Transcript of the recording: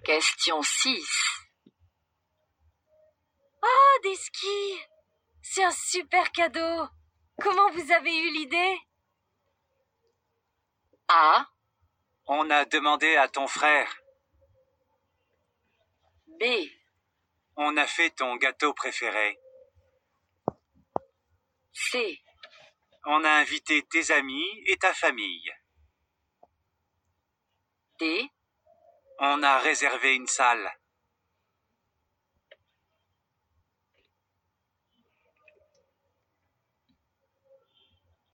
Question 6. Oh, des skis! C'est un super cadeau! Comment vous avez eu l'idée? A. On a demandé à ton frère. B. On a fait ton gâteau préféré. C. On a invité tes amis et ta famille. D. On a réservé une salle.